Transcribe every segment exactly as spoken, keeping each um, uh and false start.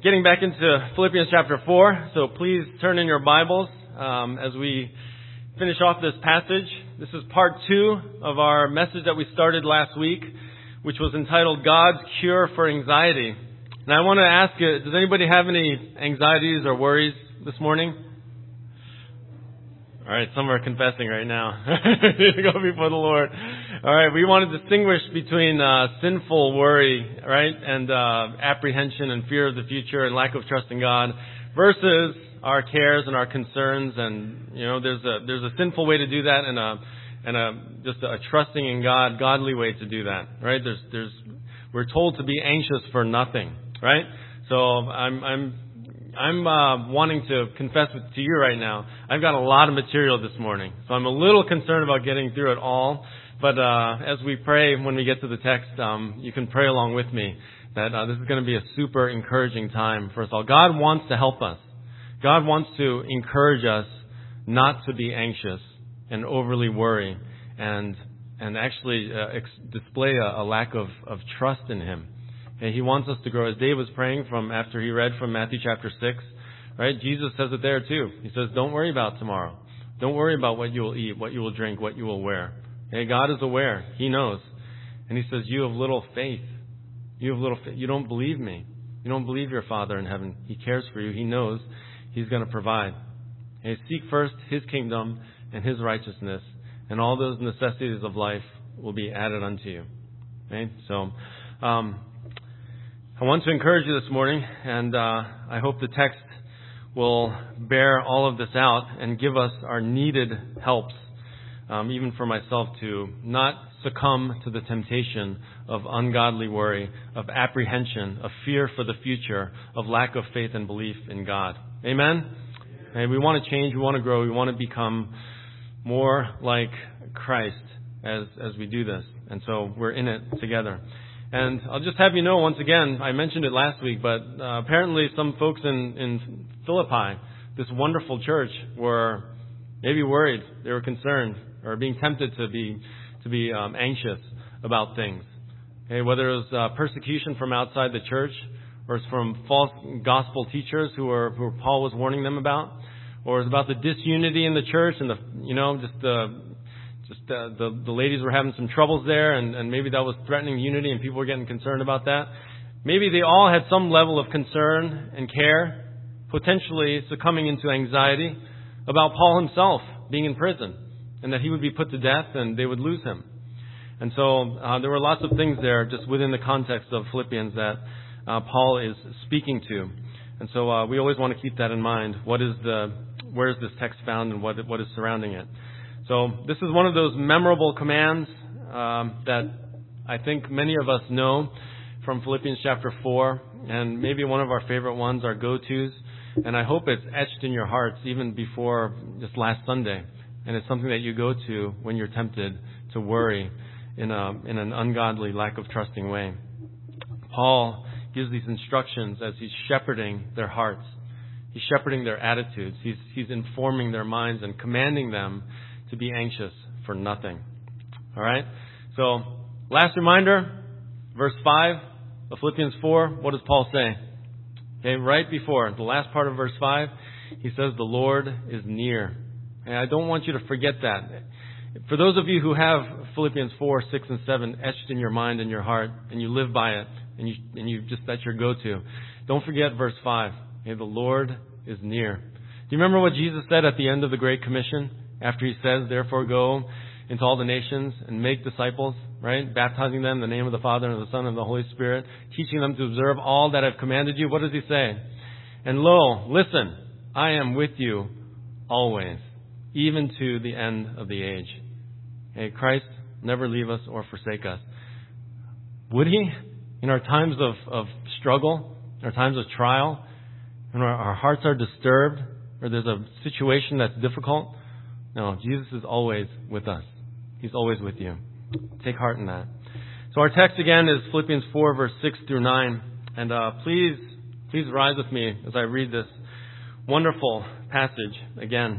getting back into Philippians chapter four, so please turn in your Bibles um, as we finish off this passage. This is part two of our message that we started last week, which was entitled God's Cure for Anxiety. And I want to ask you, does anybody have any anxieties or worries this morning? All right, some are confessing right now. Need to go before the Lord. All right, we want to distinguish between uh, sinful worry, right, and uh, apprehension and fear of the future and lack of trust in God, versus our cares and our concerns. And you know, there's a there's a sinful way to do that, and a and a just a trusting in God, godly way to do that, right? There's there's we're told to be anxious for nothing, right? So I'm I'm. I'm uh, wanting to confess to you right now. I've got a lot of material this morning, so I'm a little concerned about getting through it all. But uh, as we pray, when we get to the text, um, you can pray along with me that uh, this is going to be a super encouraging time for us all. God wants to help us. God wants to encourage us not to be anxious and overly worry and and actually uh, ex- display a, a lack of, of trust in Him. And He wants us to grow. As Dave was praying from after he read from Matthew chapter six, right? Jesus says it there too. He says, don't worry about tomorrow. Don't worry about what you will eat, what you will drink, what you will wear. Okay? God is aware. He knows. And He says, you have little faith. You have little faith. You don't believe me. You don't believe your Father in heaven. He cares for you. He knows He's going to provide. Okay? Seek first His kingdom and His righteousness, and all those necessities of life will be added unto you. Okay? So, um, I want to encourage you this morning, and uh, I hope the text will bear all of this out and give us our needed helps, um, even for myself, to not succumb to the temptation of ungodly worry, of apprehension, of fear for the future, of lack of faith and belief in God. Amen? And we want to change, we want to grow, we want to become more like Christ as as we do this. And so we're in it together. And I'll just have you know, once again, I mentioned it last week, but uh, apparently some folks in, in Philippi, this wonderful church, were maybe worried, they were concerned, or being tempted to be to be um, anxious about things. Okay, whether it was uh, persecution from outside the church, or it's from false gospel teachers who were who Paul was warning them about, or it's about the disunity in the church and the you know just the Just uh, the the ladies were having some troubles there, and, and maybe that was threatening unity, and people were getting concerned about that. Maybe they all had some level of concern and care, potentially succumbing into anxiety about Paul himself being in prison, and that he would be put to death, and they would lose him. And so uh, there were lots of things there, just within the context of Philippians, that uh, Paul is speaking to. And so uh, we always want to keep that in mind. What is the where is this text found, and what what is surrounding it? So this is one of those memorable commands um, that I think many of us know from Philippians chapter four, and maybe one of our favorite ones, our go-tos. And I hope it's etched in your hearts even before just last Sunday. And it's something that you go to when you're tempted to worry in a in an ungodly, lack of trusting way. Paul gives these instructions as he's shepherding their hearts. He's shepherding their attitudes. He's he's informing their minds and commanding them to be anxious for nothing. All right? So, last reminder, verse five of Philippians four, what does Paul say? Okay, right before, the last part of verse five, he says, the Lord is near. And I don't want you to forget that. For those of you who have Philippians four, six, and seven etched in your mind and your heart, and you live by it, and you and you just that's your go-to, don't forget verse five. Okay, the Lord is near. Do you remember what Jesus said at the end of the Great Commission? After He says, therefore go into all the nations and make disciples, right? Baptizing them in the name of the Father and of the Son and of the Holy Spirit, teaching them to observe all that I've commanded you. What does He say? And lo, listen, I am with you always, even to the end of the age. Hey, Christ never leave us or forsake us. Would He? In our times of, of struggle, in our times of trial, when our, our hearts are disturbed, or there's a situation that's difficult, no, Jesus is always with us. He's always with you. Take heart in that. So our text again is Philippians four, verse six through nine. And uh, please, please rise with me as I read this wonderful passage again.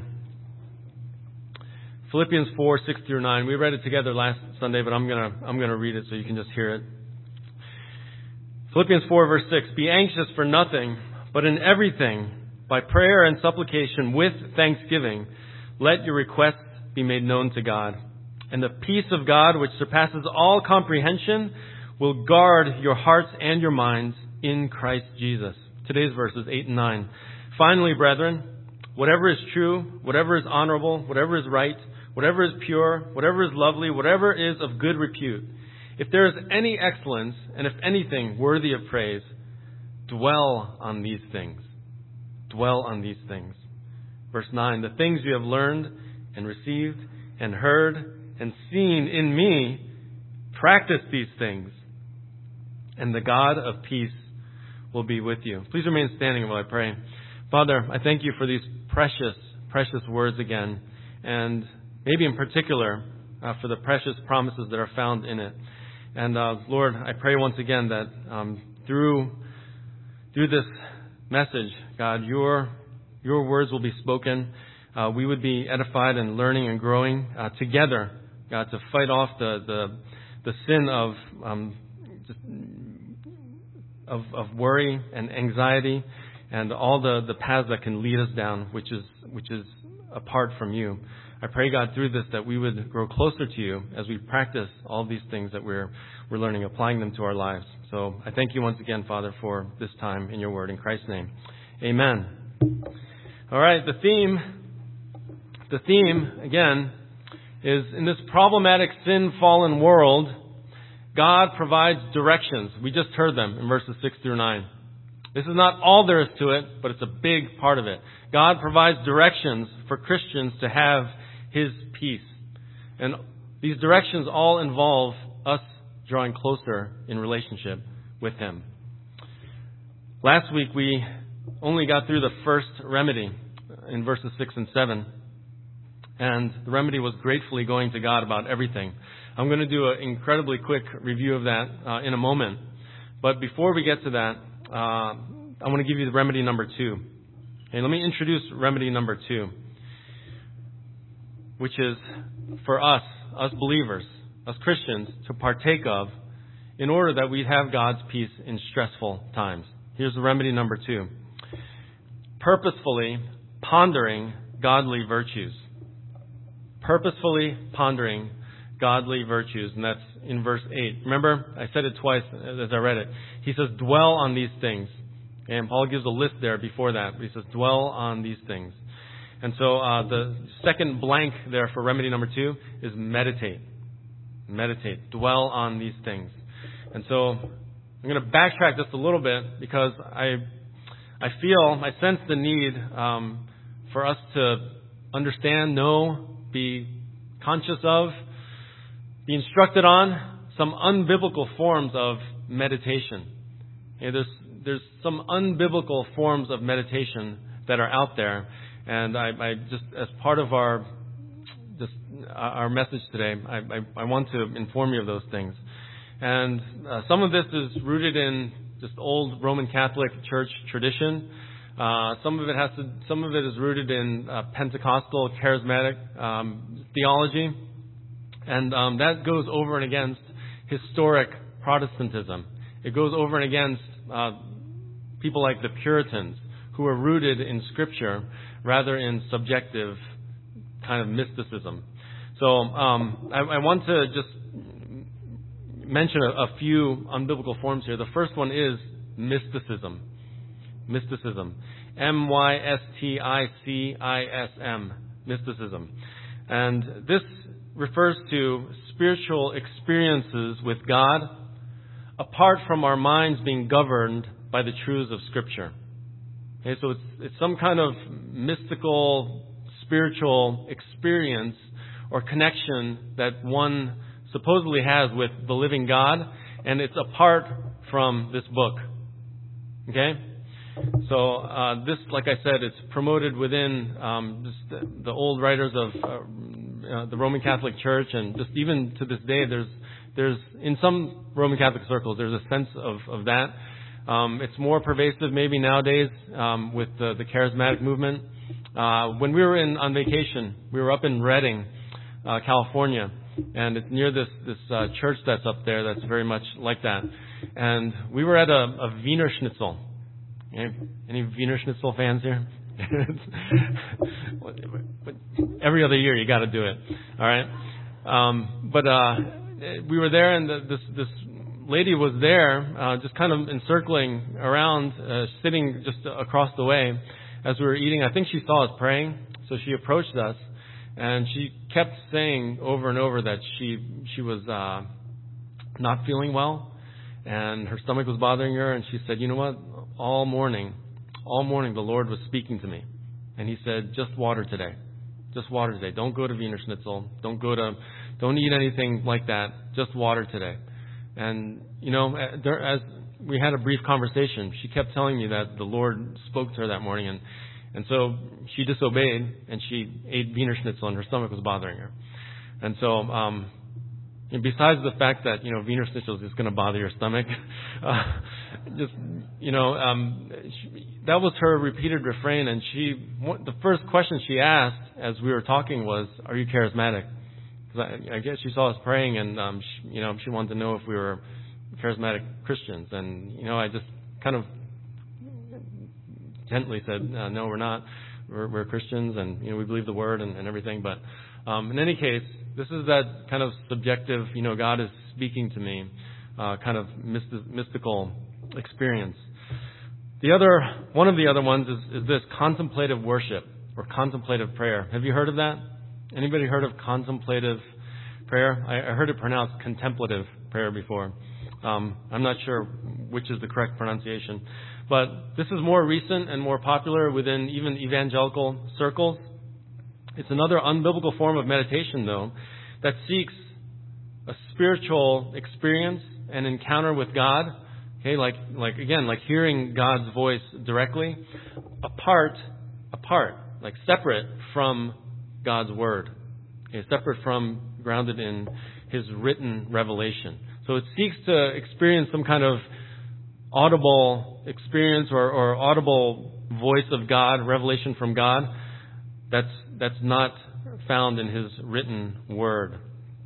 Philippians four, six through nine. We read it together last Sunday, but I'm gonna I'm gonna read it so you can just hear it. Philippians four, verse six. Be anxious for nothing, But in everything, by prayer and supplication with thanksgiving, let your requests be made known to God. And the peace of God, which surpasses all comprehension, will guard your hearts and your minds in Christ Jesus. Today's verses eight and nine. Finally, brethren, whatever is true, whatever is honorable, whatever is right, whatever is pure, whatever is lovely, whatever is of good repute, if there is any excellence, and if anything worthy of praise, dwell on these things. Dwell on these things. Verse nine, the things you have learned and received and heard and seen in me, practice these things, and the God of peace will be with you. Please remain standing while I pray. Father, I thank you for these precious, precious words again, and maybe in particular uh, for the precious promises that are found in it. And uh, Lord, I pray once again that um, through through this message, God, your your words will be spoken. Uh, we would be edified and learning and growing uh, together, God, to fight off the the, the sin of um, just, of of worry and anxiety and all the, the paths that can lead us down, which is which is apart from you. I pray, God, through this that we would grow closer to you as we practice all these things that we're we're learning, applying them to our lives. So I thank you once again, Father, for this time in your word. In Christ's name, amen. All right, the theme, the theme, again, is in this problematic sin-fallen world, God provides directions. We just heard them in verses six through nine. This is not all there is to it, but it's a big part of it. God provides directions for Christians to have His peace. And these directions all involve us drawing closer in relationship with Him. Last week we only got through the first remedy in verses six and seven. And the remedy was gratefully going to God about everything. I'm going to do an incredibly quick review of that uh, in a moment. But before we get to that, uh, I want to give you the remedy number two. Okay, let me introduce remedy number two, which is for us, us believers, us Christians, to partake of in order that we have God's peace in stressful times. Here's the remedy number two. Purposefully pondering godly virtues. Purposefully pondering godly virtues. And that's in verse eight. Remember, I said it twice as I read it. He says, dwell on these things. And Paul gives a list there before that. But he says, dwell on these things. And so uh, the second blank there for remedy number two is meditate. Meditate. Dwell on these things. And so I'm going to backtrack just a little bit because I I feel, I sense the need um, for us to understand, know, be conscious of, be instructed on some unbiblical forms of meditation. Okay, there's there's some unbiblical forms of meditation that are out there, and I, I just as part of our just our message today, I, I, I want to inform you of those things. And uh, some of this is rooted in just old Roman Catholic Church tradition. Uh, some of it has to, some of it is rooted in uh, Pentecostal charismatic um, theology, and um, that goes over and against historic Protestantism. It goes over and against uh, people like the Puritans, who are rooted in Scripture rather in subjective kind of mysticism. So um, I, I want to just mention a, a few unbiblical forms here. The first one is mysticism. Mysticism. M Y S T I C I S M. Mysticism. And this refers to spiritual experiences with God apart from our minds being governed by the truths of Scripture. Okay, so it's, it's some kind of mystical, spiritual experience or connection that one supposedly has with the living God, and it's apart from this book. Okay? So uh, this, like I said, it's promoted within um, just the, the old writers of uh, uh, the Roman Catholic Church, and just even to this day, there's there's in some Roman Catholic circles there's a sense of of that. Um, it's more pervasive maybe nowadays um, with the, the charismatic movement. Uh, when we were in on vacation, we were up in Redding, uh, California, and it's near this this uh, church that's up there that's very much like that. And we were at a, a Wiener Schnitzel. Okay? Any Wiener Schnitzel fans here? Every other year you got to do it. All right. Um, but uh, we were there, and the, this this lady was there, uh, just kind of encircling around, uh, sitting just across the way as we were eating. I think she saw us praying, so she approached us, and she kept saying over and over that she she was uh, not feeling well, and her stomach was bothering her. And she said, "You know what? All morning, all morning, the Lord was speaking to me, and He said, just water today, just water today. Don't go to Wiener Schnitzel. Don't go to, don't eat anything like that. Just water today." And, you know, there, as we had a brief conversation, she kept telling me that the Lord spoke to her that morning. And, and so she disobeyed, and she ate Wiener Schnitzel, and her stomach was bothering her. And so, um, and besides the fact that, you know, Wiener Schnitzel is going to bother your stomach, uh, just, you know, um, she, that was her repeated refrain. And she, the first question she asked as we were talking was, "Are you charismatic?" I guess she saw us praying, and um, she, you know, she wanted to know if we were charismatic Christians. And you know, I just kind of gently said, uh, "No, we're not. We're, we're Christians, and you know, we believe the Word and, and everything." But um, in any case, this is that kind of subjective. You know, God is speaking to me, uh, kind of myst- mystical experience. The other, one of the other ones is, is this contemplative worship or contemplative prayer. Have you heard of that? Anybody heard of contemplative prayer? I, I heard it pronounced contemplative prayer before. Um, I'm not sure which is the correct pronunciation. But this is more recent and more popular within even evangelical circles. It's another unbiblical form of meditation, though, that seeks a spiritual experience and encounter with God. Okay, like, like again, like hearing God's voice directly, apart, apart, like separate from God's Word. Okay, separate from, grounded in His written revelation. So it seeks to experience some kind of audible experience or, or audible voice of God, revelation from God, that's that's not found in His written Word.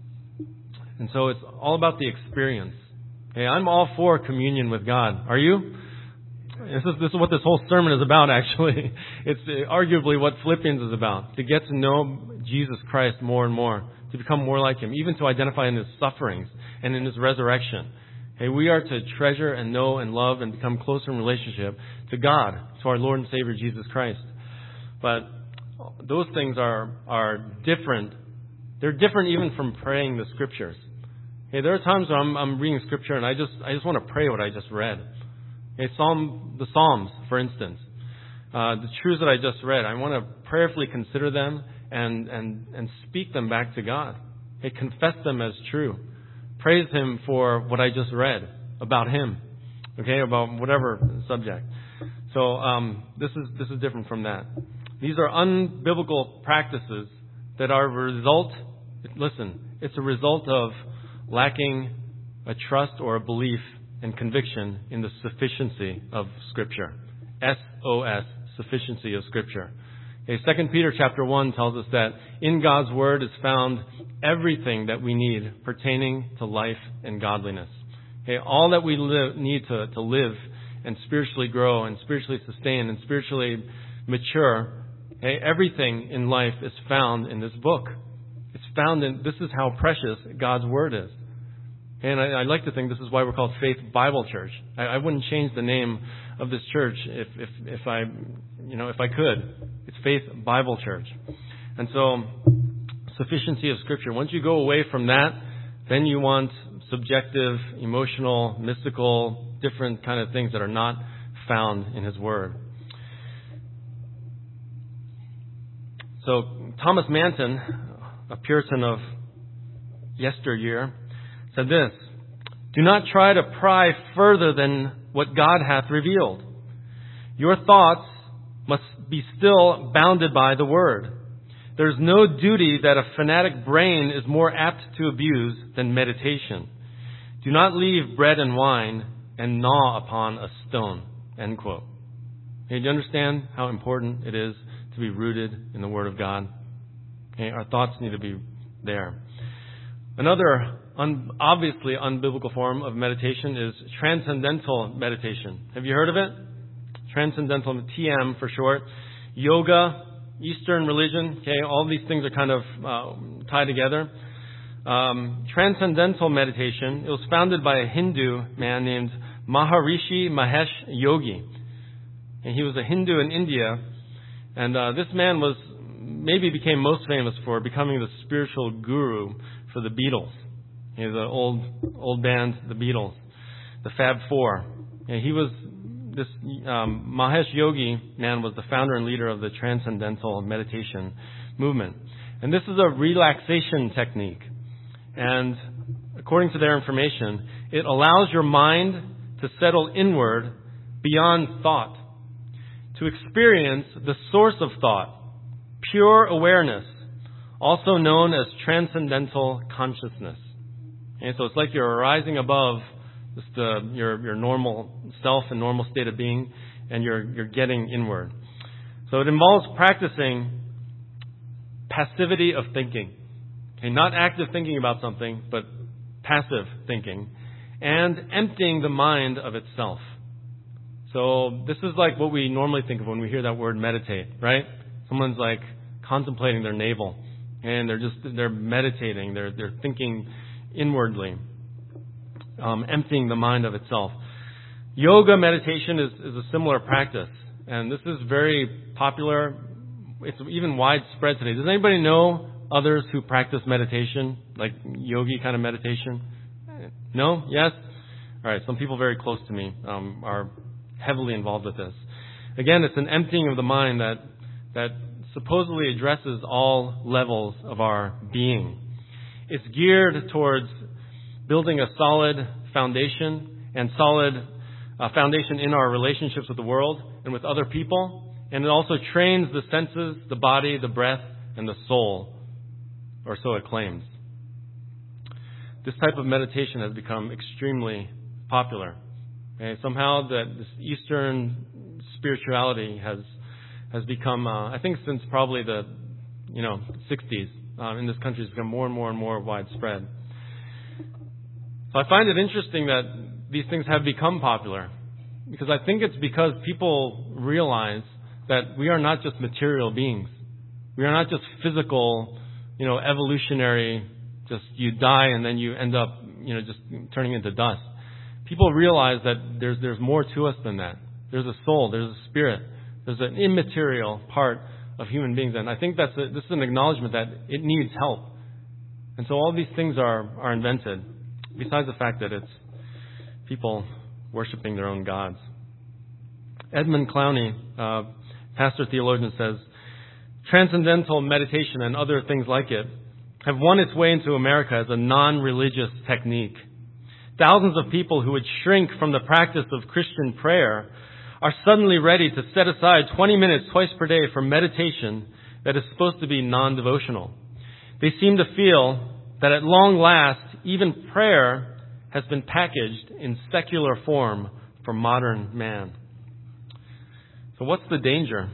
And so it's all about the experience. Okay, I'm all for communion with God. Are you? This is, this is what this whole sermon is about, actually. It's arguably what Philippians is about. To get to know Jesus Christ more and more. To become more like Him. Even to identify in His sufferings and in His resurrection. Okay, we are to treasure and know and love and become closer in relationship to God, to our Lord and Savior Jesus Christ. But those things are are different. They're different even from praying the Scriptures. Okay, there are times when I'm, I'm reading Scripture and I just I just want to pray what I just read. Okay, Psalm, the Psalms, for instance, uh, the truths that I just read, I want to prayerfully consider them and, and, and speak them back to God. Okay, confess them as true. Praise Him for what I just read about Him. Okay, about whatever subject. So um, this is this is different from that. These are unbiblical practices that are a result. Listen, it's a result of lacking a trust or a belief and conviction in the sufficiency of Scripture. S O S, sufficiency of Scripture. Okay, Second Peter chapter one tells us that in God's Word is found everything that we need pertaining to life and godliness. Okay, all that we live, need to, to live and spiritually grow and spiritually sustain and spiritually mature, okay, everything in life is found in this book. It's found in, this is how precious God's Word is. And I, I like to think this is why we're called Faith Bible Church. I, I wouldn't change the name of this church if, if, if I, you know, if I could. It's Faith Bible Church. And so, sufficiency of Scripture. Once you go away from that, then you want subjective, emotional, mystical, different kind of things that are not found in His Word. So, Thomas Manton, a Puritan of yesteryear, said this: "Do not try to pry further than what God hath revealed. Your thoughts must be still bounded by the Word. There is no duty that a fanatic brain is more apt to abuse than meditation. Do not leave bread and wine and gnaw upon a stone." End quote. Okay, do you understand how important it is to be rooted in the Word of God? Okay, our thoughts need to be there. Another un- obviously unbiblical form of meditation is transcendental meditation. Have you heard of it? transcendental, T M for short, yoga, Eastern religion. Okay, all these things are kind of uh, tied together. Um, transcendental meditation. It was founded by a Hindu man named Maharishi Mahesh Yogi, and he was a Hindu in India. And uh, this man was maybe became most famous for becoming the spiritual guru for the Beatles. You know, the old old band, the Beatles, the Fab Four. And he was this um, Mahesh Yogi man was the founder and leader of the Transcendental Meditation movement. And this is a relaxation technique. And according to their information, it allows your mind to settle inward beyond thought, to experience the source of thought, pure awareness, also known as transcendental consciousness. And so it's like you're rising above just the, your your normal self and normal state of being, and you're you're getting inward. So it involves practicing passivity of thinking. Okay, not active thinking about something, but passive thinking, and emptying the mind of itself. So this is like what we normally think of when we hear that word meditate, right? Someone's like contemplating their navel, and they're just they're meditating, they're they're thinking inwardly, um, emptying the mind of itself. Yoga meditation is, is a similar practice, and this is very popular. It's even widespread today. Does anybody know others who practice meditation, like yogi kind of meditation? No? Yes? All right. Some people very close to me um, are heavily involved with this. Again, it's an emptying of the mind that that supposedly addresses all levels of our being. It's geared towards building a solid foundation and solid uh, foundation in our relationships with the world and with other people. And it also trains the senses, the body, the breath, and the soul, or so it claims. This type of meditation has become extremely popular. And somehow that this Eastern spirituality has has become, uh, I think since probably the, you know, sixties, uh, in this country has become more and more and more widespread. So I find it interesting that these things have become popular, because I think it's because people realize that we are not just material beings. We are not just physical, you know, evolutionary, just you die and then you end up, you know, just turning into dust. People realize that there's there's more to us than that. There's a soul, there's a spirit, there's an immaterial part of human beings. And I think that's a, this is an acknowledgement that it needs help. And so all these things are, are invented, besides the fact that it's people worshiping their own gods. Edmund Clowney, uh, pastor theologian, says, transcendental meditation and other things like it have won its way into America as a non-religious technique. Thousands of people who would shrink from the practice of Christian prayer are suddenly ready to set aside twenty minutes twice per day for meditation that is supposed to be non-devotional. They seem to feel that at long last, even prayer has been packaged in secular form for modern man. So what's the danger?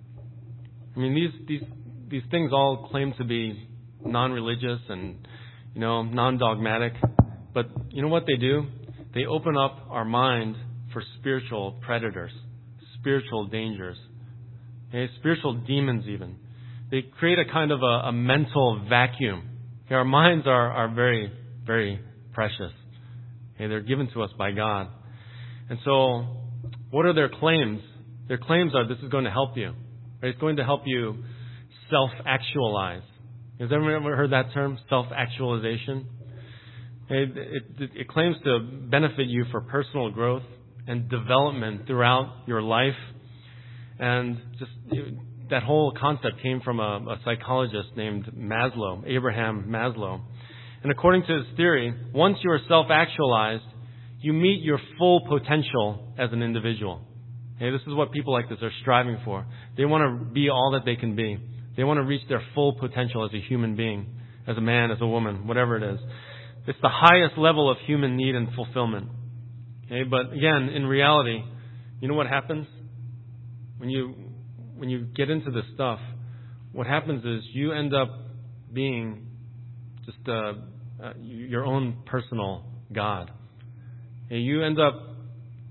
I mean, these these these things all claim to be non-religious and, you know, non-dogmatic. But you know what they do? They open up our mind for spiritual predators, spiritual dangers, okay? Spiritual demons even. They create a kind of a, a mental vacuum. Okay? Our minds are, are very, very precious. Okay? They're given to us by God. And so, what are their claims? Their claims are, this is going to help you. Right? It's going to help you self-actualize. Has anyone ever heard that term, self-actualization? It, it, it claims to benefit you for personal growth and development throughout your life. And just it, that whole concept came from a, a psychologist named Maslow, Abraham Maslow. And according to his theory, once you are self-actualized, you meet your full potential as an individual. Okay, this is what people like this are striving for. They want to be all that they can be. They want to reach their full potential as a human being, as a man, as a woman, whatever it is. It's the highest level of human need and fulfillment. Okay, but again, in reality, you know what happens? When you when you get into this stuff, what happens is you end up being just uh, uh, your own personal God. Okay, you end up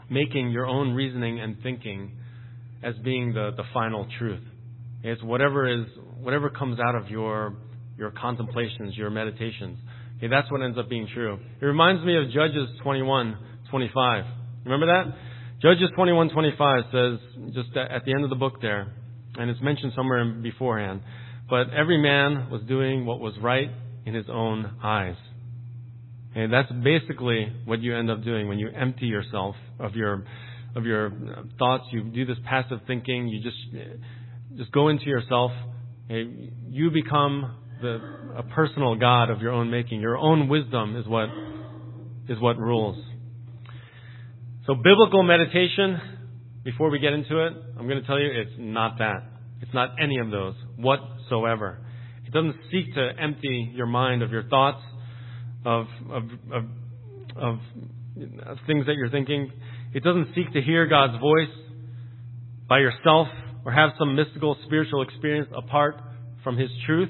making your own reasoning and thinking as being the, the final truth. It's whatever is whatever comes out of your your contemplations, your meditations. Okay, that's what ends up being true. It reminds me of Judges twenty-one twenty-five. Remember that? Judges twenty-one twenty-five says, just at the end of the book there, and it's mentioned somewhere beforehand, but every man was doing what was right in his own eyes. Okay, that's basically what you end up doing when you empty yourself of your of your thoughts. You do this passive thinking. You just just go into yourself. Okay, you become the a personal God of your own making. Your own wisdom is what is what rules. So biblical meditation, before we get into it, I'm going to tell you it's not that. It's not any of those whatsoever. It doesn't seek to empty your mind of your thoughts, of of of, of things that you're thinking. It doesn't seek to hear God's voice by yourself or have some mystical spiritual experience apart from His truth.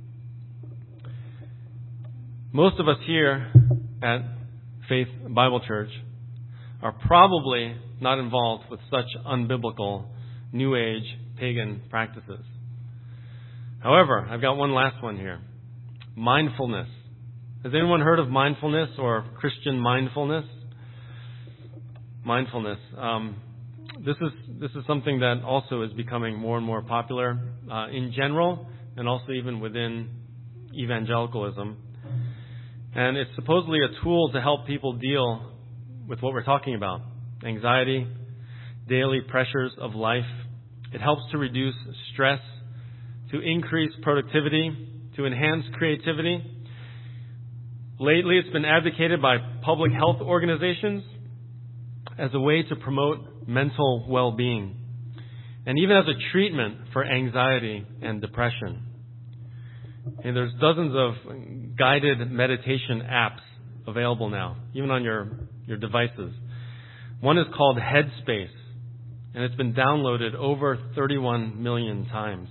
Most of us here at Faith Bible Church are probably not involved with such unbiblical, New Age, pagan practices. However, I've got one last one here. Mindfulness. Has anyone heard of mindfulness or Christian mindfulness? Mindfulness. Um, this is this is something that also is becoming more and more popular uh, in general, and also even within evangelicalism. And it's supposedly a tool to help people deal with what we're talking about. Anxiety, daily pressures of life. It helps to reduce stress, to increase productivity, to enhance creativity. Lately, it's been advocated by public health organizations as a way to promote mental well-being, and even as a treatment for anxiety and depression. And there's dozens of guided meditation apps available now, even on your, your devices. One is called Headspace, and it's been downloaded over thirty-one million times.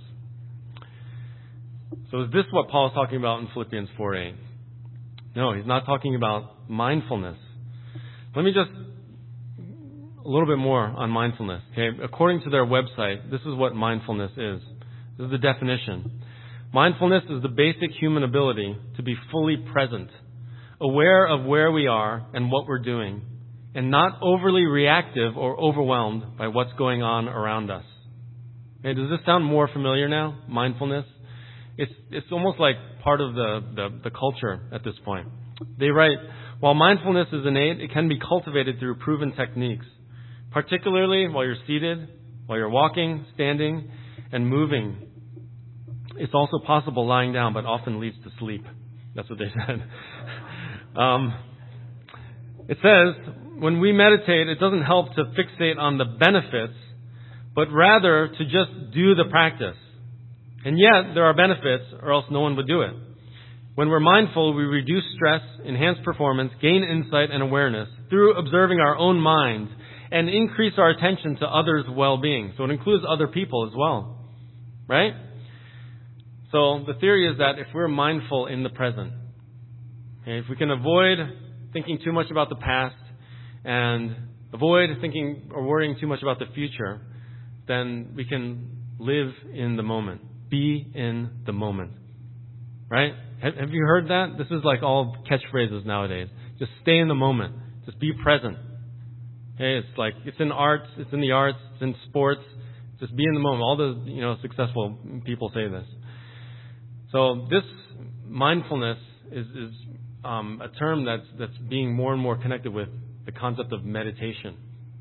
So is this what Paul is talking about in Philippians four eight? No, he's not talking about mindfulness. Let me just, a little bit more on mindfulness. Okay, according to their website, this is what mindfulness is. This is the definition. Mindfulness is the basic human ability to be fully present, aware of where we are and what we're doing, and not overly reactive or overwhelmed by what's going on around us. Okay, does this sound more familiar now? Mindfulness? It's it's almost like part of the, the, the culture at this point. They write, while mindfulness is innate, it can be cultivated through proven techniques, particularly while you're seated, while you're walking, standing, and moving. It's also possible lying down, but often leads to sleep. That's what they said. um, it says, when we meditate, it doesn't help to fixate on the benefits, but rather to just do the practice. And yet, there are benefits, or else no one would do it. When we're mindful, we reduce stress, enhance performance, gain insight and awareness through observing our own mind, and increase our attention to others' well-being. So it includes other people as well. Right? So the theory is that if we're mindful in the present, okay, if we can avoid thinking too much about the past and avoid thinking or worrying too much about the future, then we can live in the moment. Be in the moment. Right? Have, have you heard that? This is like all catchphrases nowadays. Just stay in the moment. Just be present. Okay, it's like, it's in arts, it's in the arts, it's in sports. Just be in the moment. All the, you know, successful people say this. So this mindfulness is, is um, a term that's that's being more and more connected with the concept of meditation.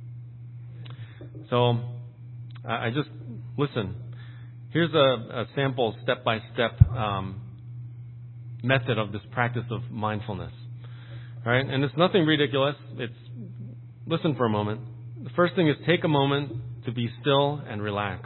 So I, I just, listen, here's a, a sample step-by-step um, method of this practice of mindfulness. All right, and it's nothing ridiculous. It's, listen for a moment. The first thing is take a moment to be still and relax.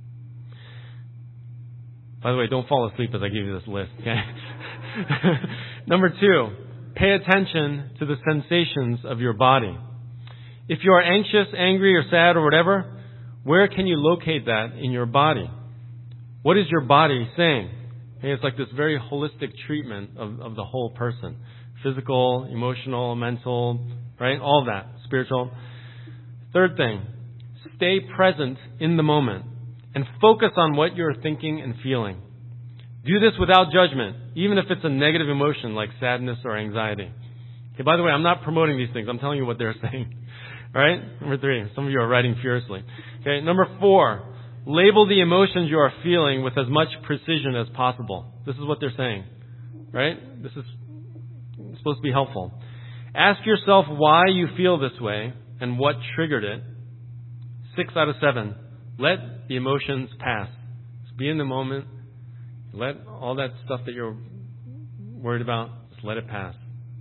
By the way, don't fall asleep as I give you this list, okay? Number two, pay attention to the sensations of your body. If you are anxious, angry, or sad, or whatever, where can you locate that in your body? What is your body saying? Okay, it's like this very holistic treatment of, of the whole person. Physical, emotional, mental, right? All of that. Spiritual. Third thing, stay present in the moment and focus on what you're thinking and feeling. Do this without judgment, even if it's a negative emotion like sadness or anxiety. Okay, by the way, I'm not promoting these things. I'm telling you what they're saying. All right? Number three, some of you are writing furiously. Okay, number four, label the emotions you are feeling with as much precision as possible. This is what they're saying. Right? This is supposed to be helpful. Ask yourself why you feel this way and what triggered it. Six out of seven. Let the emotions pass. Just be in the moment. Let all that stuff that you're worried about, just let it pass.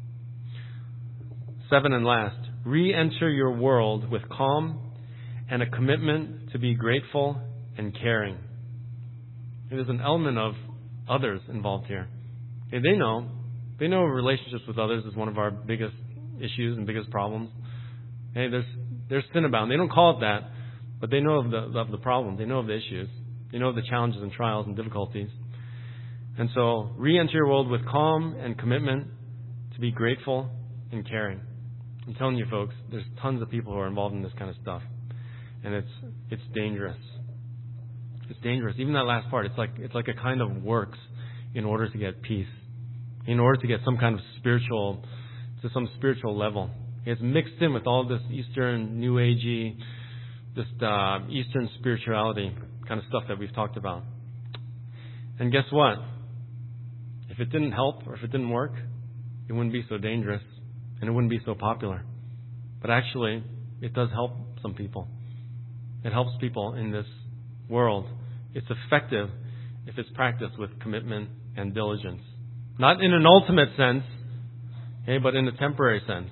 Seven and last. Re-enter your world with calm and a commitment to be grateful and caring. There's an element of others involved here. Okay, they know. They know relationships with others is one of our biggest issues and biggest problems. Hey, there's there's sin abound. They don't call it that, but they know of the of the problem. They know of the issues. They know of the challenges and trials and difficulties. And so, re-enter your world with calm and commitment to be grateful and caring. I'm telling you, folks, there's tons of people who are involved in this kind of stuff, and it's it's dangerous. It's dangerous. Even that last part, it's like it's like a kind of works in order to get peace, in order to get some kind of spiritual, to some spiritual level. It's mixed in with all this Eastern, New Agey, this uh, Eastern spirituality kind of stuff that we've talked about. And guess what? If it didn't help or if it didn't work, it wouldn't be so dangerous and it wouldn't be so popular. But actually, it does help some people. It helps people in this world. It's effective if it's practiced with commitment and diligence. Not in an ultimate sense, okay, but in a temporary sense.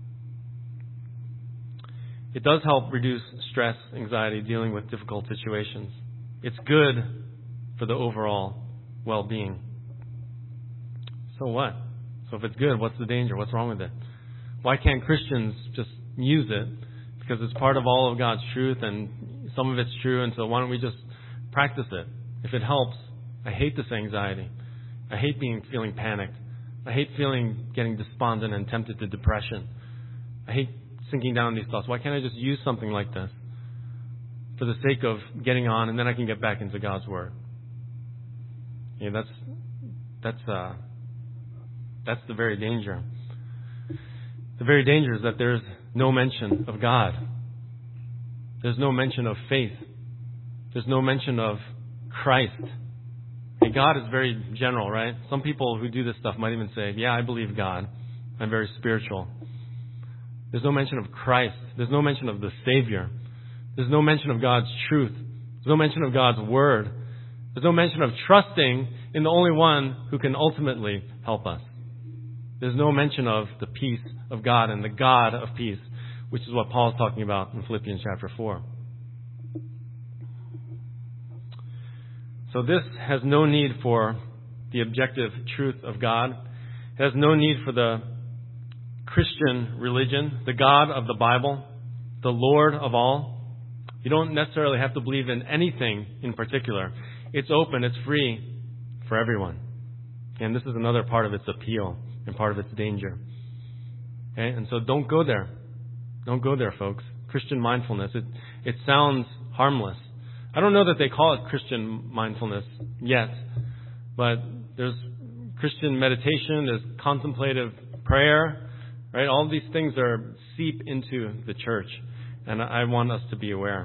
It does help reduce stress, anxiety, dealing with difficult situations. It's good for the overall well-being. So what? So if it's good, what's the danger? What's wrong with it? Why can't Christians just use it? Because it's part of all of God's truth and some of it's true, and so why don't we just practice it? If it helps, I hate this anxiety. I hate being feeling panicked. I hate feeling getting despondent and tempted to depression. I hate sinking down these thoughts. Why can't I just use something like this for the sake of getting on, and then I can get back into God's Word? Yeah, that's that's uh, that's the very danger. The very danger is that there's no mention of God. There's no mention of faith. There's no mention of Christ. And God is very general, right? Some people who do this stuff might even say, yeah, I believe God. I'm very spiritual. There's no mention of Christ. There's no mention of the Savior. There's no mention of God's truth. There's no mention of God's Word. There's no mention of trusting in the only one who can ultimately help us. There's no mention of the peace of God and the God of peace, which is what Paul is talking about in Philippians chapter four. So this has no need for the objective truth of God. It has no need for the Christian religion, the God of the Bible, the Lord of all. You don't necessarily have to believe in anything in particular. It's open, it's free for everyone. And this is another part of its appeal and part of its danger. Okay? And so don't go there. Don't go there, folks. Christian mindfulness, it, it sounds harmless. I don't know that they call it Christian mindfulness yet, but there's Christian meditation, there's contemplative prayer, right? All these things are seep into the church, and I want us to be aware.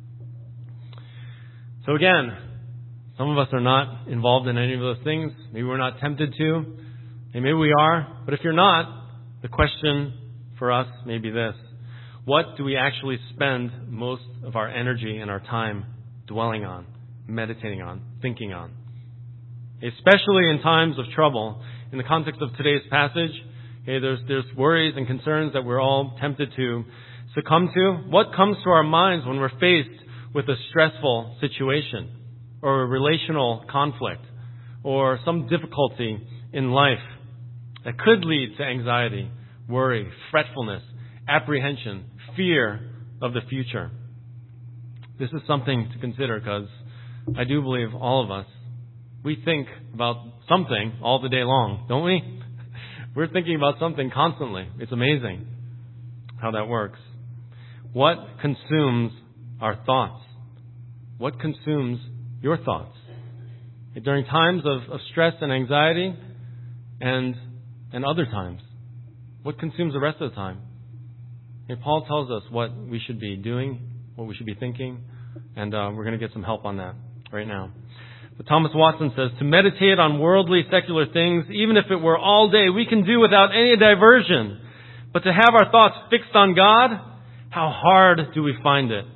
So again, some of us are not involved in any of those things. Maybe we're not tempted to. Maybe we are. But if you're not, the question for us may be this. What do we actually spend most of our energy and our time dwelling on, meditating on, thinking on? Especially in times of trouble. In the context of today's passage, okay, there's, there's worries and concerns that we're all tempted to succumb to. What comes to our minds when we're faced with a stressful situation or a relational conflict or some difficulty in life that could lead to anxiety, worry, fretfulness, apprehension, fear of the future? This is something to consider because I do believe all of us, we think about something all the day long, don't we? We're thinking about something constantly. It's amazing how that works. what consumes our thoughts? What consumes your thoughts? During times of, of stress and anxiety and, and other times, what consumes the rest of the time? And Paul tells us what we should be doing, what we should be thinking, and uh, we're going to get some help on that right now. But Thomas Watson says, to meditate on worldly, secular things, even if it were all day, we can do without any diversion. But to have our thoughts fixed on God, how hard do we find it?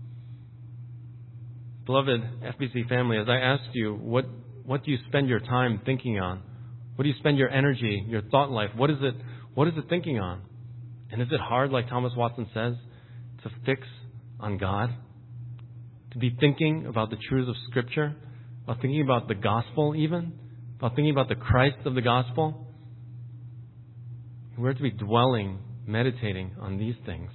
Beloved F B C family, as I asked you, what, what do you spend your time thinking on? What do you spend your energy, your thought life? What is it, what is it thinking on? And is it hard, like Thomas Watson says, to fix on God? To be thinking about the truths of Scripture? About thinking about the gospel even? About thinking about the Christ of the gospel? We're to be dwelling, meditating on these things.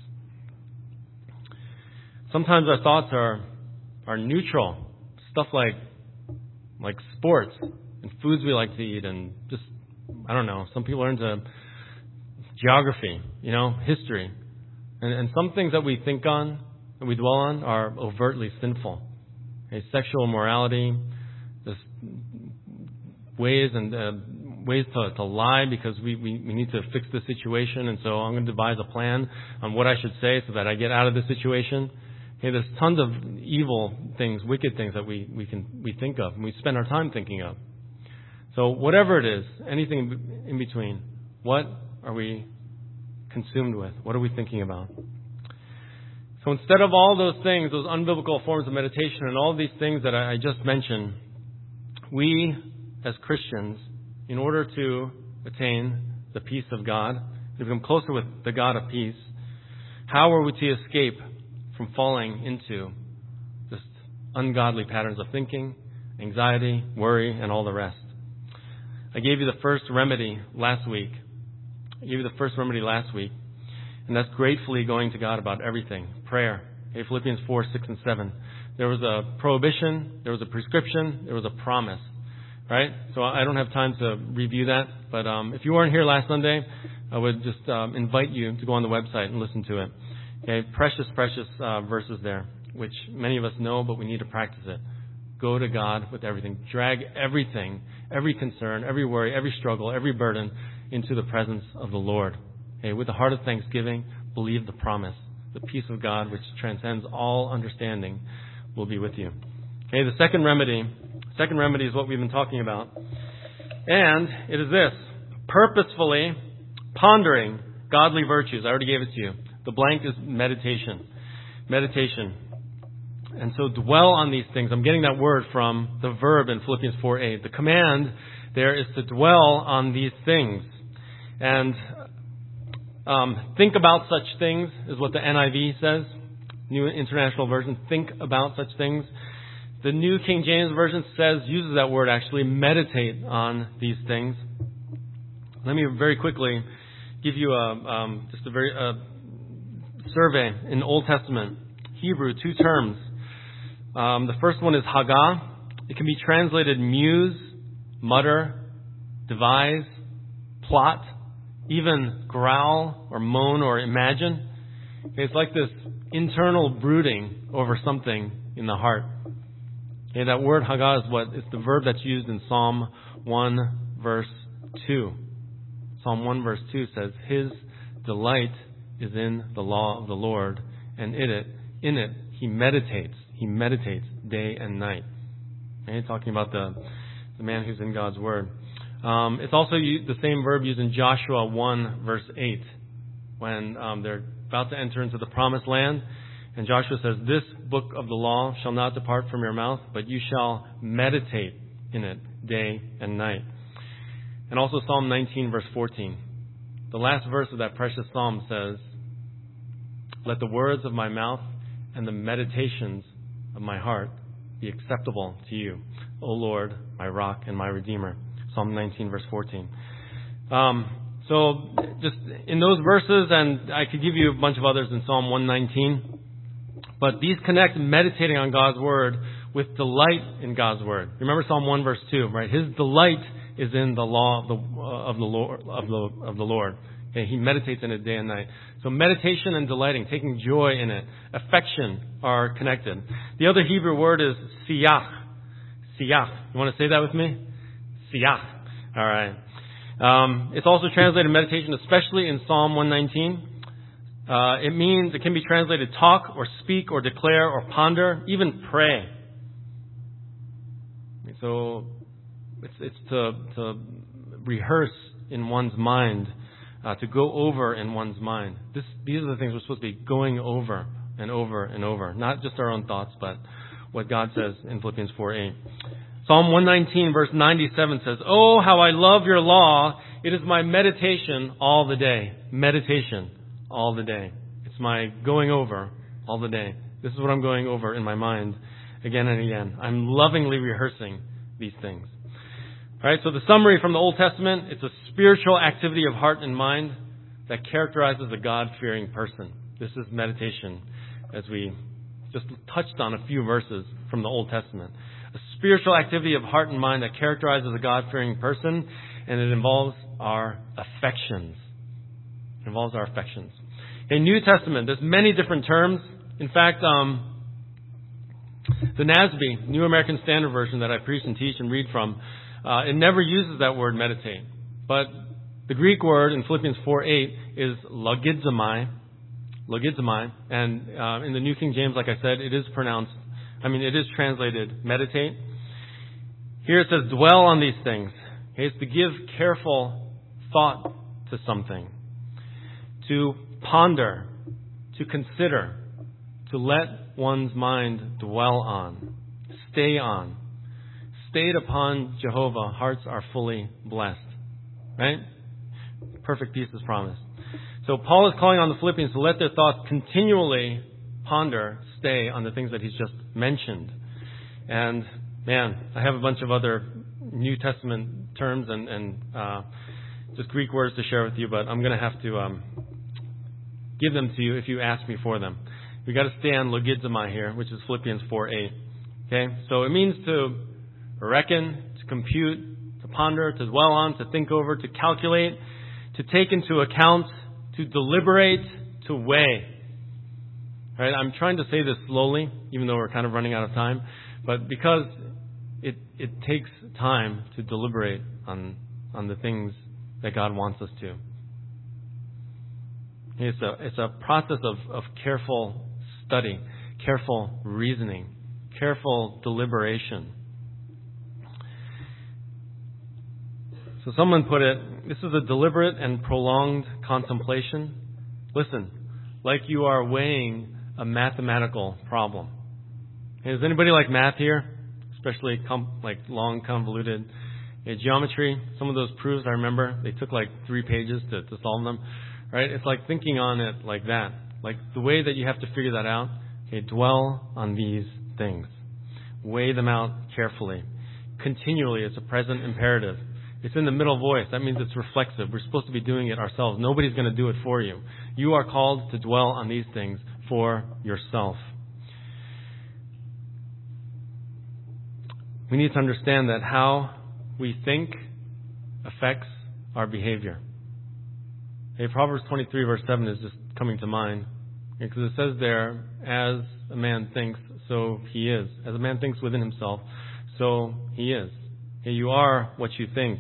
Sometimes our thoughts are are neutral. Stuff like like sports and foods we like to eat and just, I don't know, some people are into geography, you know, history. And, and some things that we think on, that we dwell on, are overtly sinful. Okay, sexual immorality, just ways and uh, ways to, to lie because we, we, we need to fix the situation, and so I'm going to devise a plan on what I should say so that I get out of the situation. Okay, there's tons of evil things, wicked things that we, we can we think of and we spend our time thinking of. So whatever it is, anything in between, what are we consumed with? What are we thinking about? So instead of all those things, those unbiblical forms of meditation and all these things that I just mentioned, we as Christians, in order to attain the peace of God, to become closer with the God of peace, how are we to escape from falling into just ungodly patterns of thinking, anxiety, worry, and all the rest? I gave you the first remedy last week. I gave you the first remedy last week, and that's gratefully going to God about everything. Prayer. Okay, Philippians four, six, and seven. There was a prohibition, there was a prescription, there was a promise. Right? So I don't have time to review that, but um, if you weren't here last Sunday, I would just um, invite you to go on the website and listen to it. Okay, precious, precious uh, verses there, which many of us know, but we need to practice it. Go to God with everything. Drag everything, every concern, every worry, every struggle, every burden into the presence of the Lord. Okay, with a heart of thanksgiving, believe the promise. The peace of God, which transcends all understanding, will be with you. Okay, the second remedy, second remedy is what we've been talking about. And it is this: purposefully pondering godly virtues. I already gave it to you. The blank is meditation. Meditation. And so dwell on these things. I'm getting that word from the verb in Philippians four eight. The command there is to dwell on these things. And um, think about such things is what the N I V says. New International Version. Think about such things. The New King James Version says, uses that word actually, meditate on these things. Let me very quickly give you a, um, just a very, uh, survey in Old Testament Hebrew, two terms. Um, the first one is Haggah. It can be translated muse, mutter, devise, plot, even growl or moan or imagine. Okay, it's like this internal brooding over something in the heart. Okay, that word Haggah is what? It's the verb that's used in Psalm one verse two. Psalm one verse two says, His delight is in the law of the Lord, and in it, in it, he meditates. He meditates day and night. Okay, talking about the, the man who's in God's Word. Um, it's also the same verb used in Joshua one verse eight, when um, they're about to enter into the promised land. And Joshua says, this book of the law shall not depart from your mouth, but you shall meditate in it day and night. And also Psalm nineteen verse fourteen. The last verse of that precious psalm says, let the words of my mouth and the meditations of my heart be acceptable to you, O Lord, my rock and my redeemer. Psalm nineteen verse fourteen. Um, so just in those verses, and I could give you a bunch of others in Psalm one nineteen, but these connect meditating on God's Word with delight in God's Word. Remember Psalm one verse two, right? His delight is in the law of the, uh, of the Lord, of the, of the Lord. Okay, he meditates in it day and night. So meditation and delighting, taking joy in it, affection are connected. The other Hebrew word is siyach. Siyach. You want to say that with me? Siyach. All right. Um, it's also translated meditation, especially in Psalm one nineteen. Uh, it means, it can be translated talk or speak or declare or ponder, even pray. So it's, it's to, to rehearse in one's mind, uh, to go over in one's mind. This, these are the things we're supposed to be going over and over and over. Not just our own thoughts, but what God says in Philippians four eight. Psalm one nineteen verse ninety-seven says, "Oh, how I love your law. It is my meditation all the day." Meditation all the day. It's my going over all the day. This is what I'm going over in my mind again and again. I'm lovingly rehearsing these things. All right, so the summary from the Old Testament, it's a spiritual activity of heart and mind that characterizes a God-fearing person. This is meditation, as we just touched on a few verses from the Old Testament. A spiritual activity of heart and mind that characterizes a God-fearing person, and it involves our affections. It involves our affections. In New Testament, there's many different terms. In fact, um, the N A S B, New American Standard Version, that I preach and teach and read from, uh, it never uses that word meditate. But the Greek word in Philippians four eight is logizomai. Logizomai. And uh, in the New King James, like I said, it is pronounced, I mean, it is translated meditate. Here it says dwell on these things. Okay, it's to give careful thought to something. To ponder. To consider. To let one's mind dwell on. Stay on. Stayed upon Jehovah, hearts are fully blessed. Right? Perfect peace is promised. So Paul is calling on the Philippians to let their thoughts continually ponder, stay on the things that he's just mentioned. And man, I have a bunch of other New Testament terms and, and uh, just Greek words to share with you, but I'm going to have to um, give them to you if you ask me for them. We got to stay on logizomai here, which is Philippians four eight. Okay, so it means to reckon, to compute, to ponder, to dwell on, to think over, to calculate, to take into account, to deliberate, to weigh. All right, I'm trying to say this slowly, even though we're kind of running out of time, but because it it takes time to deliberate on on the things that God wants us to. It's a it's a process of, of careful study, careful reasoning, careful deliberation. So someone put it, this is a deliberate and prolonged contemplation. Listen, like you are weighing a mathematical problem. Hey, does anybody like math here? Especially com- like long, convoluted hey, geometry. Some of those proofs, I remember, they took like three pages to, to solve them. Right? It's like thinking on it like that. Like the way that you have to figure that out, okay, dwell on these things. Weigh them out carefully. Continually, it's a present imperative. It's in the middle voice. That means it's reflexive. We're supposed to be doing it ourselves. Nobody's going to do it for you. You are called to dwell on these things for yourself. We need to understand that how we think affects our behavior. Okay, Proverbs twenty-three verse seven is just coming to mind. Because it says there, as a man thinks, so he is. As a man thinks within himself, so he is. Okay, you are what you think.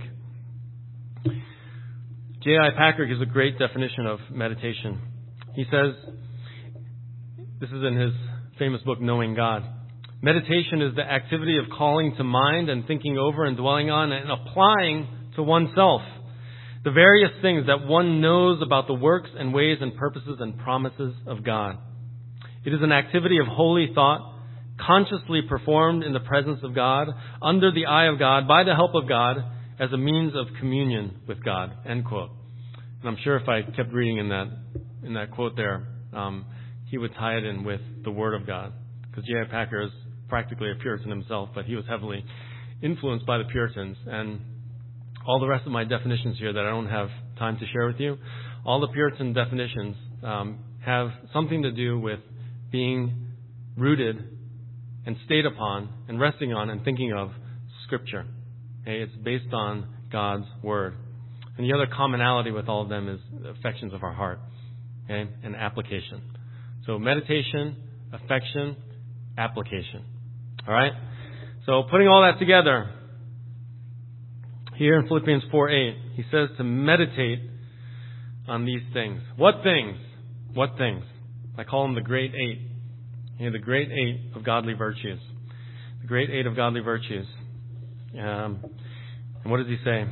J I Packer gives a great definition of meditation. He says, this is in his famous book, Knowing God. Meditation is the activity of calling to mind and thinking over and dwelling on and applying to oneself the various things that one knows about the works and ways and purposes and promises of God. It is an activity of holy thought, consciously performed in the presence of God, under the eye of God, by the help of God, as a means of communion with God. End quote. And I'm sure if I kept reading in that in that quote there, um, he would tie it in with the Word of God. Because J I Packer is practically a Puritan himself, but he was heavily influenced by the Puritans. And all the rest of my definitions here that I don't have time to share with you, all the Puritan definitions um, have something to do with being rooted and stayed upon and resting on and thinking of Scripture. Okay, it's based on God's Word. And the other commonality with all of them is the affections of our heart, okay, and application. So meditation, affection, application. All right? So putting all that together, here in Philippians four eight, he says to meditate on these things. What things? What things? I call them the great eight. You know, the great eight of godly virtues. The great eight of godly virtues. Um, and what does he say?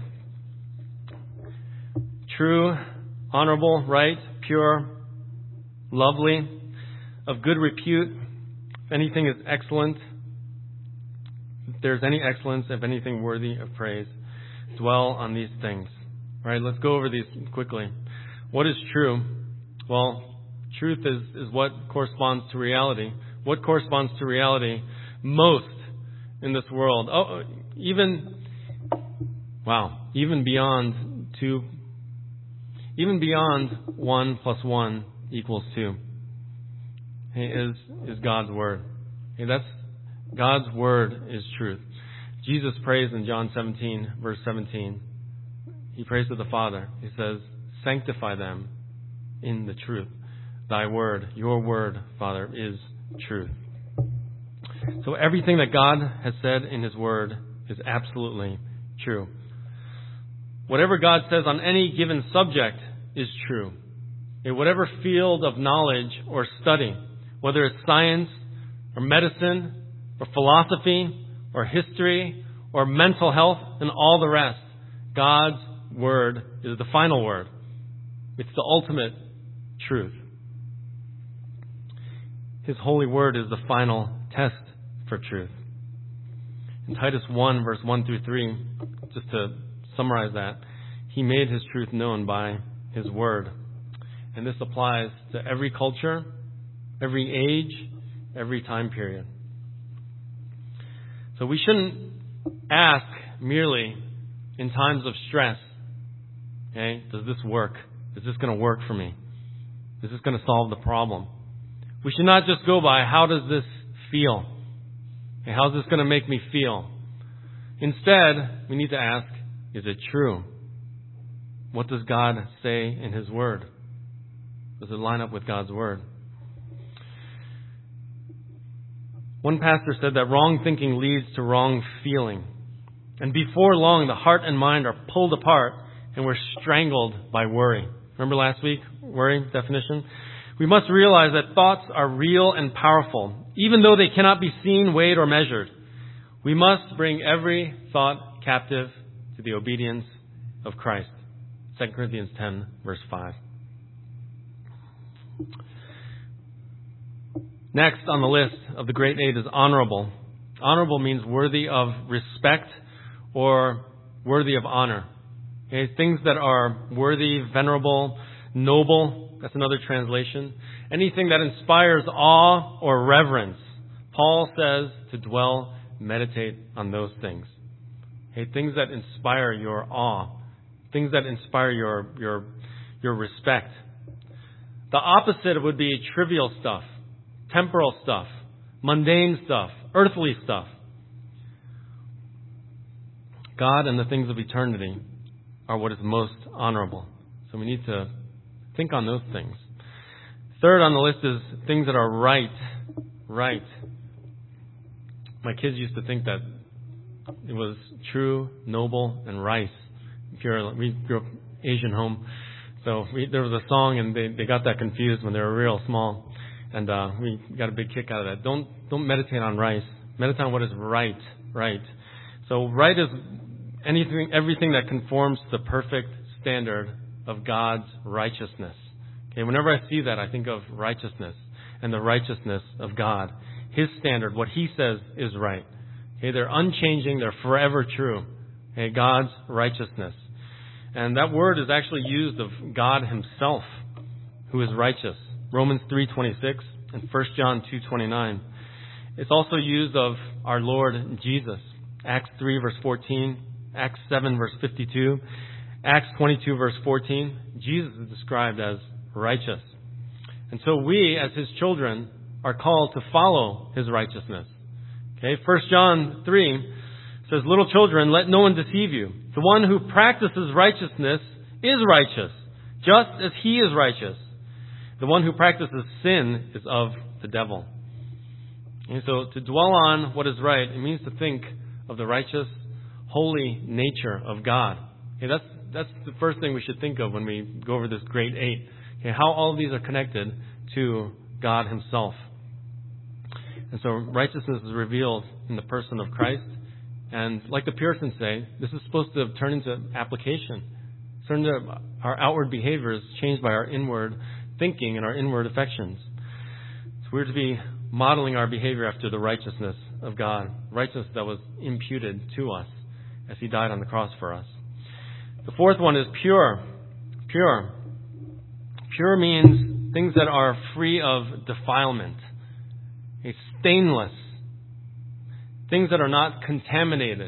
True, honorable, right, pure, lovely, of good repute. If anything is excellent, if there's any excellence, if anything worthy of praise, dwell on these things. All right, let's go over these quickly. What is true? Well, truth is, is what corresponds to reality. What corresponds to reality most in this world? Oh, even, wow, even beyond two, even beyond one plus one equals two, is, is God's Word. Okay, that's, God's Word is truth. Jesus prays in John seventeen, verse seventeen. He prays to the Father. He says, sanctify them in the truth. Thy word, your word, Father, is truth. So everything that God has said in His Word is absolutely true. Whatever God says on any given subject is true. In whatever field of knowledge or study, whether it's science or medicine or philosophy or history or mental health and all the rest, God's Word is the final word. It's the ultimate truth. His holy word is the final test for truth. In Titus one, verse one through three, just to summarize that, He made His truth known by His word. And this applies to every culture, every age, every time period. So we shouldn't ask merely in times of stress, okay, does this work? Is this going to work for me? Is this going to solve the problem? We should not just go by, how does this feel? Okay, how's this going to make me feel? Instead, we need to ask, is it true? What does God say in His Word? Does it line up with God's Word? One pastor said that wrong thinking leads to wrong feeling. And before long, the heart and mind are pulled apart and we're strangled by worry. Remember last week, worry definition? We must realize that thoughts are real and powerful, even though they cannot be seen, weighed, or measured. We must bring every thought captive to the obedience of Christ. Second Corinthians ten, verse five. Next on the list of the great eight is honorable. Honorable means worthy of respect or worthy of honor. Okay, things that are worthy, venerable, noble. That's another translation. Anything that inspires awe or reverence. Paul says to dwell, meditate on those things. Okay, things that inspire your awe. Things that inspire your, your, your respect. The opposite would be trivial stuff, temporal stuff, mundane stuff, earthly stuff. God and the things of eternity are what is most honorable. So we need to think on those things. Third on the list is things that are right. Right. My kids used to think that it was true, noble, and rice. Pure. We grew up Asian home. So we, there was a song and they, they got that confused when they were real small. And uh, we got a big kick out of that. Don't don't meditate on rice. Meditate on what is right. Right. So right is anything, everything that conforms to the perfect standard of God's righteousness. Okay, whenever I see that, I think of righteousness and the righteousness of God. His standard, what He says is right. Okay, they're unchanging, they're forever true. Okay, God's righteousness. And that word is actually used of God Himself, who is righteous. Romans three twenty-six and First John two twenty-nine. It's also used of our Lord Jesus. Acts three verse fourteen, Acts seven verse fifty-two, Acts twenty-two verse fourteen. Jesus is described as righteous. And so we, as His children, are called to follow His righteousness. Okay, First John three says, little children, let no one deceive you. The one who practices righteousness is righteous, just as he is righteous. The one who practices sin is of the devil. And so to dwell on what is right, it means to think of the righteous, holy nature of God. Okay, that's that's the first thing we should think of when we go over this great eight. Okay, how all of these are connected to God himself. And so righteousness is revealed in the person of Christ. And like the Puritans say, this is supposed to turn into application. Turn to our outward behaviors changed by our inward thinking and our inward affections. So we're to be modeling our behavior after the righteousness of God, righteousness that was imputed to us as he died on the cross for us. The fourth one is pure. Pure. Pure means things that are free of defilement. It's stainless. Things that are not contaminated.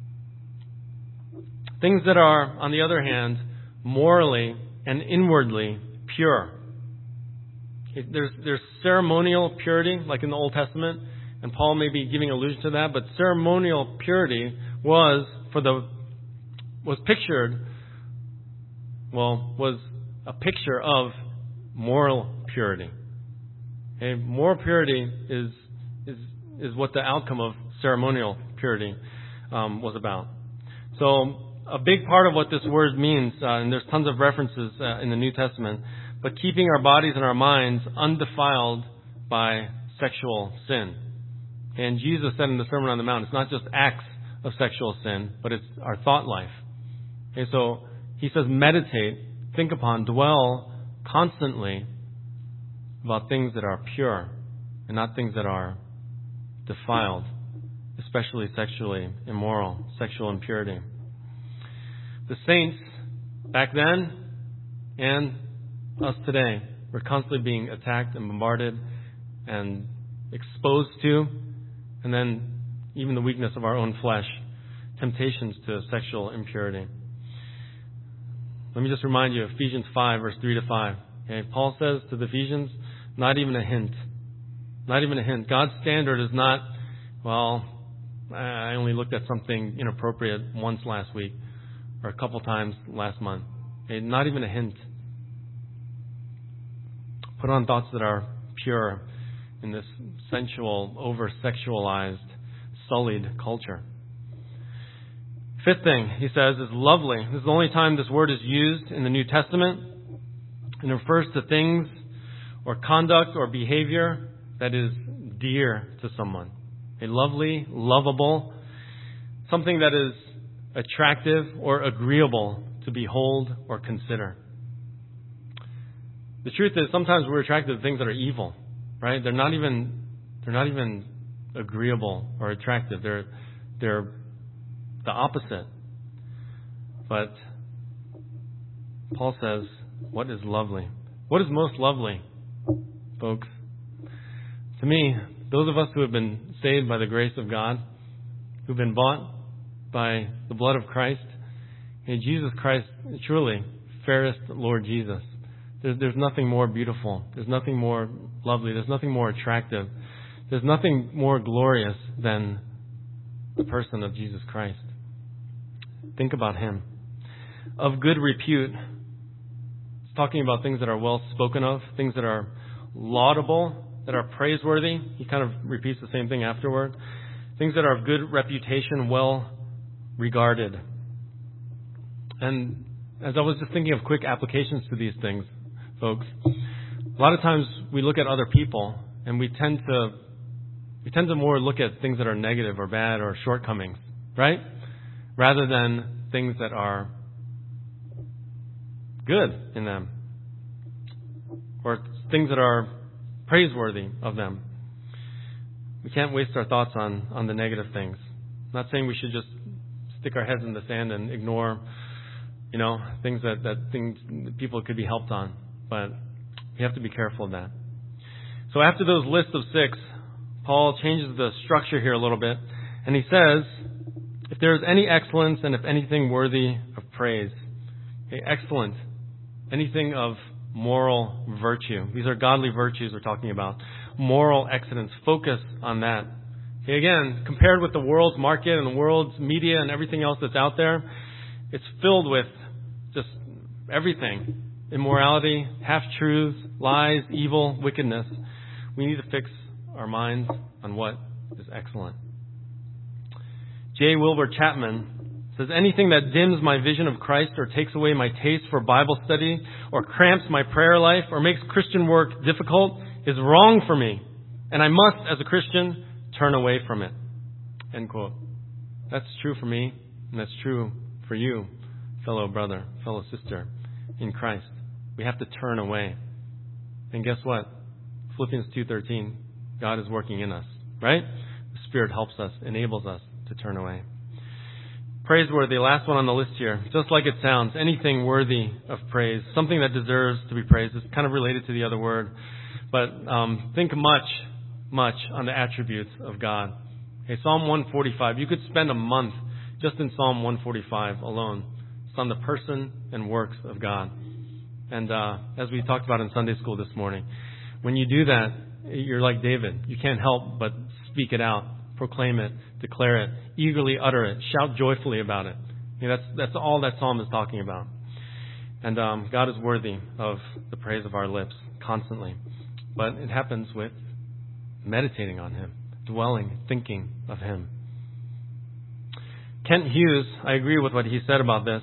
Things that are, on the other hand, morally and inwardly pure. There's, there's ceremonial purity, like in the Old Testament, and Paul may be giving allusion to that, but ceremonial purity was for the, was pictured, well, was a picture of moral purity. Okay? Moral purity is, is, is what the outcome of ceremonial purity um, was about. So, a big part of what this word means, uh, and there's tons of references uh, in the New Testament, but keeping our bodies and our minds undefiled by sexual sin. And Jesus said in the Sermon on the Mount, it's not just acts of sexual sin, but it's our thought life. Okay, so he says meditate, think upon, dwell constantly about things that are pure and not things that are defiled, especially sexually immoral, sexual impurity. The saints back then and us today, we're constantly being attacked and bombarded and exposed to, and then even the weakness of our own flesh, temptations to sexual impurity. Let me just remind you of Ephesians five, verse three to five. Okay, Paul says to the Ephesians, not even a hint. Not even a hint. God's standard is not, well, I only looked at something inappropriate once last week or a couple times last month. Okay, not even a hint. Put on thoughts that are pure in this sensual, over-sexualized, sullied culture. Fifth thing, he says, is lovely. This is the only time this word is used in the New Testament. It refers to things or conduct or behavior that is dear to someone. A lovely, lovable, something that is attractive or agreeable to behold or consider. The truth is, sometimes we're attracted to things that are evil, right? They're not even, they're not even agreeable or attractive. They're, they're the opposite. But Paul says, what is lovely? What is most lovely, folks? To me, those of us who have been saved by the grace of God, who've been bought by the blood of Christ, and Jesus Christ, truly, fairest Lord Jesus. There's, there's nothing more beautiful. There's nothing more lovely. There's nothing more attractive. There's nothing more glorious than the person of Jesus Christ. Think about him. Of good repute. It's talking about things that are well spoken of, things that are laudable, that are praiseworthy. He kind of repeats the same thing afterward. Things that are of good reputation, well regarded. And as I was just thinking of quick applications to these things, folks, a lot of times we look at other people and we tend to we tend to more look at things that are negative or bad or shortcomings, right? Rather than things that are good in them or things that are praiseworthy of them. We can't waste our thoughts on, on the negative things. I'm not saying we should just stick our heads in the sand and ignore, you know, things that, that things that people could be helped on. But we have to be careful of that. So after those lists of six, Paul changes the structure here a little bit. And he says, if there is any excellence and if anything worthy of praise. Okay, excellent. Anything of moral virtue. These are godly virtues we're talking about. Moral excellence. Focus on that. Okay, again, compared with the world's market and the world's media and everything else that's out there, it's filled with just everything. Immorality, half-truths, lies, evil, wickedness. We need to fix our minds on what is excellent. J. Wilbur Chapman says, anything that dims my vision of Christ or takes away my taste for Bible study or cramps my prayer life or makes Christian work difficult is wrong for me, and I must, as a Christian, turn away from it. End quote. That's true for me, and that's true for you, fellow brother, fellow sister in Christ. We have to turn away. And guess what? Philippians two thirteen, God is working in us, right? The Spirit helps us, enables us to turn away. Praiseworthy, last one on the list here. Just like it sounds, anything worthy of praise, something that deserves to be praised. It's kind of related to the other word. But um, think much, much on the attributes of God. Okay, Psalm one forty-five. You could spend a month just in Psalm one forty-five alone. It's on the person and works of God. And uh, as we talked about in Sunday school this morning, when you do that, you're like David. You can't help but speak it out, proclaim it, declare it, eagerly utter it, shout joyfully about it. You know, that's that's all that psalm is talking about. And um, God is worthy of the praise of our lips constantly. But it happens with meditating on Him, dwelling, thinking of Him. Kent Hughes, I agree with what he said about this.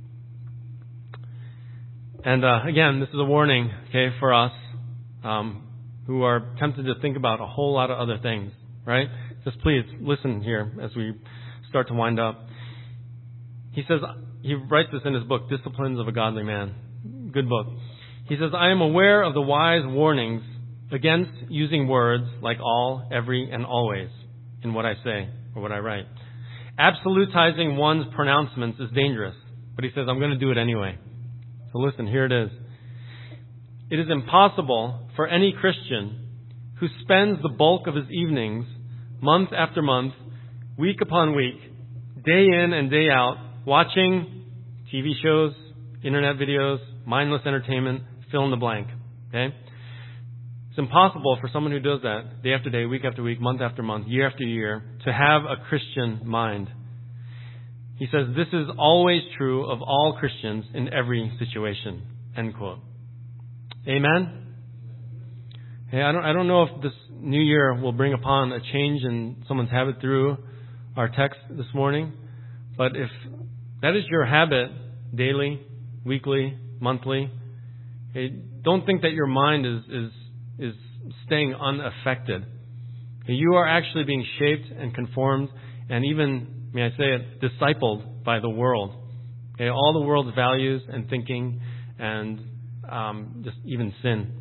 And uh, again, this is a warning, okay, for us um, who are tempted to think about a whole lot of other things, right? Just please listen here as we start to wind up. He says, he writes this in his book, Disciplines of a Godly Man. Good book. He says, I am aware of the wise warnings against using words like all, every, and always in what I say or what I write. Absolutizing one's pronouncements is dangerous, but he says, I'm going to do it anyway. So listen, here it is. It is impossible for any Christian who spends the bulk of his evenings, month after month, week upon week, day in and day out, watching T V shows, internet videos, mindless entertainment, fill in the blank. Okay? It's impossible for someone who does that day after day, week after week, month after month, year after year, to have a Christian mind. He says this is always true of all Christians in every situation. End quote. Amen? Hey, I don't, I don't know if this new year will bring upon a change in someone's habit through our text this morning, but if that is your habit daily, weekly, monthly, hey, don't think that your mind is is is staying unaffected. Hey, you are actually being shaped and conformed and even, may I say it, discipled by the world. Okay, all the world's values and thinking and um, just even sin.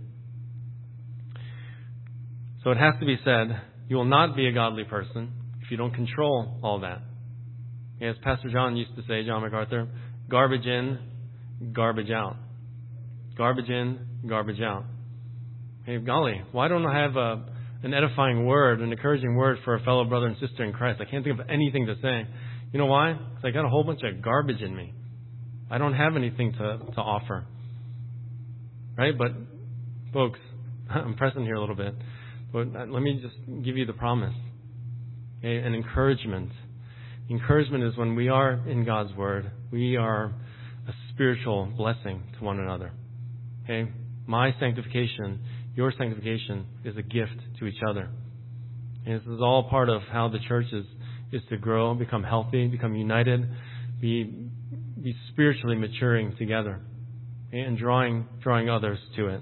So it has to be said, you will not be a godly person if you don't control all that. As Pastor John used to say, John MacArthur, garbage in, garbage out. Garbage in, garbage out. Hey, golly, why don't I have a, an edifying word, an encouraging word for a fellow brother and sister in Christ? I can't think of anything to say. You know why? Because I got a whole bunch of garbage in me. I don't have anything to, to offer. Right? But, folks, I'm pressing here a little bit. But let me just give you the promise. Okay? An encouragement. Encouragement is when we are in God's Word, we are a spiritual blessing to one another. Okay? My sanctification, your sanctification is a gift to each other. And this is all part of how the church is, is to grow, become healthy, become united, be, be spiritually maturing together, okay? And drawing, drawing others to it.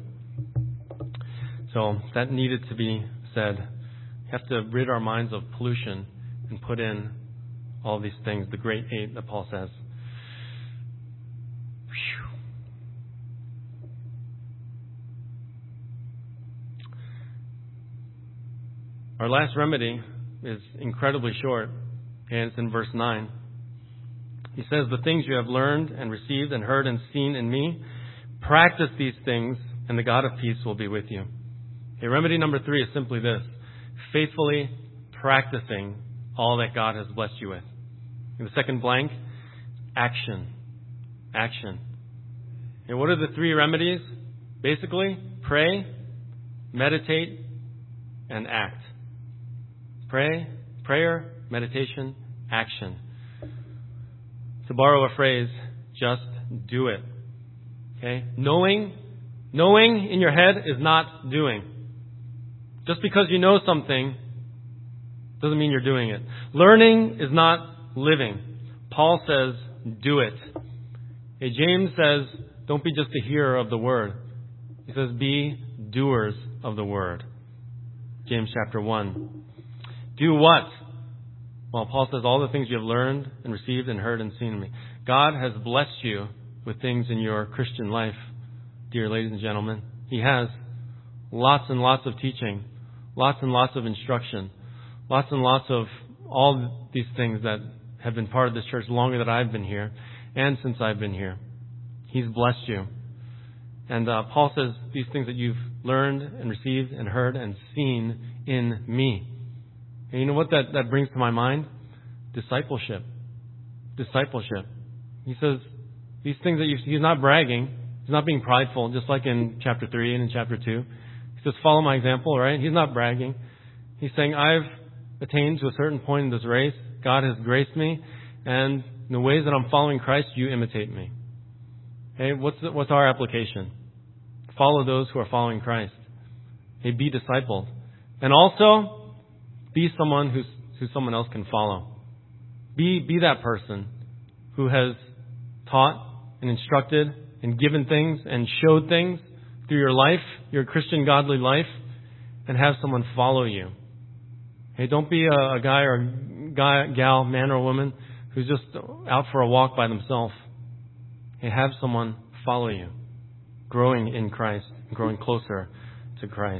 So that needed to be said. We have to rid our minds of pollution and put in all these things, the great eight that Paul says. Whew. Our last remedy is incredibly short, and it's in verse nine. He says, the things you have learned and received and heard and seen in me, practice these things, and the God of peace will be with you. Okay, remedy number three is simply this: faithfully practicing all that God has blessed you with. In the second blank, action. Action. And what are the three remedies? Basically, pray, meditate, and act. Pray, prayer, meditation, action. To borrow a phrase, just do it. Okay? Knowing, knowing in your head is not doing. Just because you know something doesn't mean you're doing it. Learning is not living. Paul says, do it. Okay, James says, don't be just a hearer of the word. He says, be doers of the word. James chapter one. Do what? Well, Paul says, all the things you have learned and received and heard and seen in me. God has blessed you with things in your Christian life, dear ladies and gentlemen. He has. Lots and lots of teaching. Lots and lots of instruction. Lots and lots of all these things that have been part of this church longer than I've been here and since I've been here. He's blessed you. And uh, Paul says these things that you've learned and received and heard and seen in me. And you know what that, that brings to my mind? Discipleship. Discipleship. He says these things that you he's not bragging. He's not being prideful, just like in chapter three and in chapter two. He says, follow my example, right? He's not bragging. He's saying, I've attained to a certain point in this race. God has graced me. And in the ways that I'm following Christ, you imitate me. Okay, what's the, what's our application? Follow those who are following Christ. Okay, be discipled. And also, be someone who's, who someone else can follow. Be, be that person who has taught and instructed and given things and showed things through your life, your Christian godly life, and have someone follow you. Hey, don't be a, a guy or a guy, gal, man or woman who's just out for a walk by themselves. Hey, have someone follow you, growing in Christ, growing closer to Christ.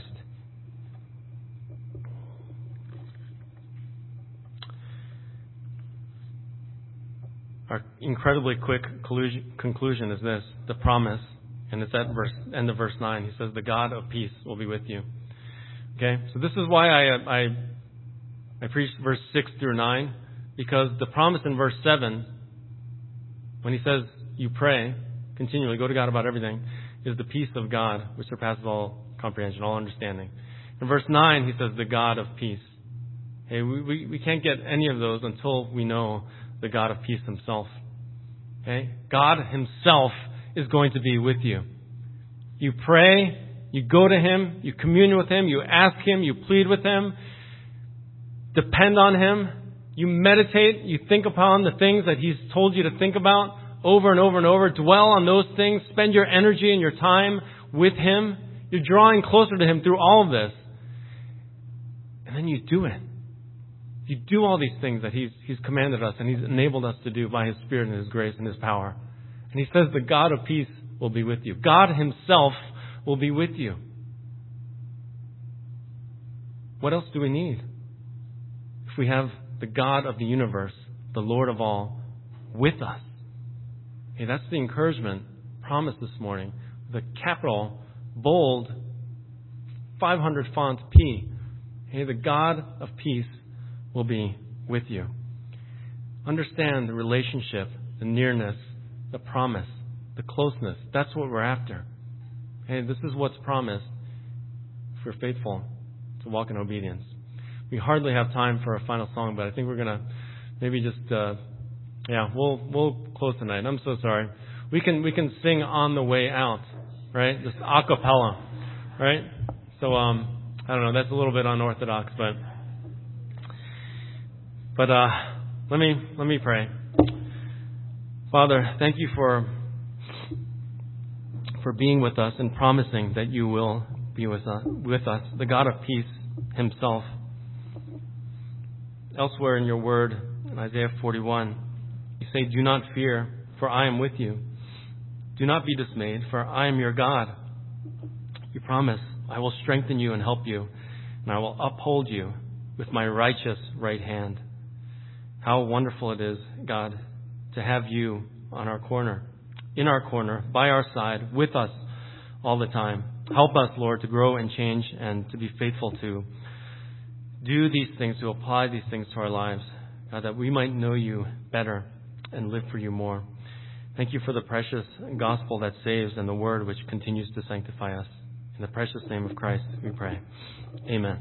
Our incredibly quick conclusion is this, the promise, and it's at verse, end of verse nine. He says, the God of peace will be with you. Okay, so this is why I, I, I preached verse six through nine, because the promise in verse seven, when he says, you pray continually, go to God about everything, is the peace of God, which surpasses all comprehension, all understanding. In verse nine, he says, the God of peace. Okay, we, we, we can't get any of those until we know the God of peace himself. Okay? God himself is going to be with you. You pray, you go to him, you commune with him, you ask him, you plead with him, depend on him, you meditate, you think upon the things that he's told you to think about over and over and over, dwell on those things, spend your energy and your time with him. You're drawing closer to him through all of this. And then you do it. You do all these things that he's, he's commanded us and he's enabled us to do by his Spirit and his grace and his power. And he says the God of peace will be with you. God himself will be with you. What else do we need? If we have the God of the universe, the Lord of all, with us. Hey, that's the encouragement promised this morning. The capital, bold, five hundred font P. Hey, the God of peace will be with you. Understand the relationship, the nearness, the promise, the closeness. That's what we're after. Hey, this is what's promised if we're faithful to walk in obedience. We hardly have time for a final song, but I think we're going to maybe just, uh, yeah, we'll we'll close tonight. I'm so sorry. We can we can sing on the way out, right? Just a cappella, right? So um, I don't know. That's a little bit unorthodox, but but uh, let me let me pray. Father, thank you for for being with us and promising that you will be with us, with us, the God of peace himself. Elsewhere in your word, in Isaiah forty-one, you say, do not fear, for I am with you. Do not be dismayed, for I am your God. You promise, I will strengthen you and help you, and I will uphold you with my righteous right hand. How wonderful it is, God, to have you on our corner, in our corner, by our side, with us all the time. Help us, Lord, to grow and change and to be faithful to do these things, to apply these things to our lives, God, that we might know you better and live for you more. Thank you for the precious gospel that saves and the word which continues to sanctify us. In the precious name of Christ, we pray. Amen.